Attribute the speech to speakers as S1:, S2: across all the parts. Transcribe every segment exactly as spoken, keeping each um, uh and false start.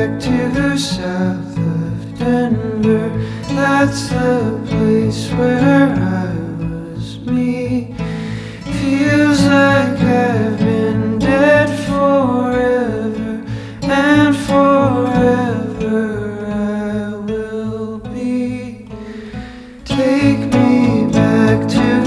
S1: back to south of Denver. That's the place where I was me. Feels like I've been dead forever, and forever I will be. Take me back to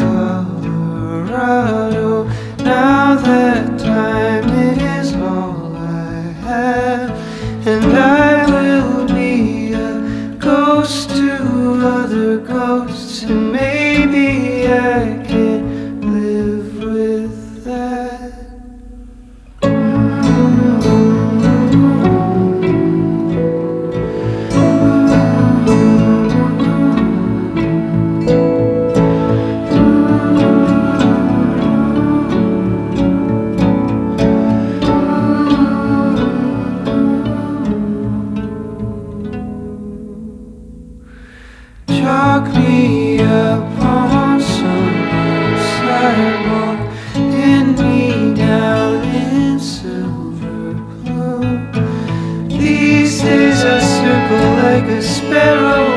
S1: Colorado. Now that time is all I have, and I will be a ghost to other ghosts, and maybe I can live with that. Chalk me up on some sidewalk, pin me down in silver blue. These days I circle like a sparrow